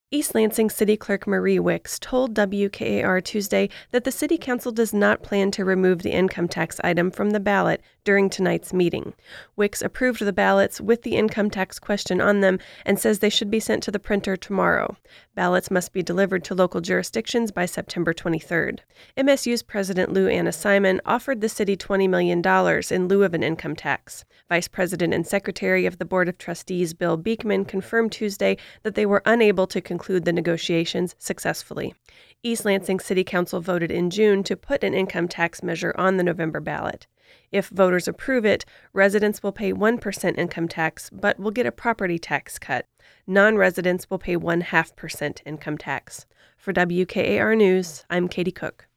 East Lansing City Clerk Marie Wicks told WKAR Tuesday that the City Council does not plan to remove the income tax item from the ballot during tonight's meeting. Wicks approved the ballots with the income tax question on them and says they should be sent to the printer tomorrow. Ballots must be delivered to local jurisdictions by September 23rd. MSU's President Lou Anna Simon offered the city $20 million in lieu of an income tax. Vice President and Secretary of the Board of Trustees Bill Beekman confirmed Tuesday that they were unable to conclude the negotiations successfully. East Lansing City Council voted in June to put an income tax measure on the November ballot. If voters approve it, residents will pay 1% income tax, but will get a property tax cut. Non-residents will pay 0.5% income tax. For WKAR News, I'm Katie Cook.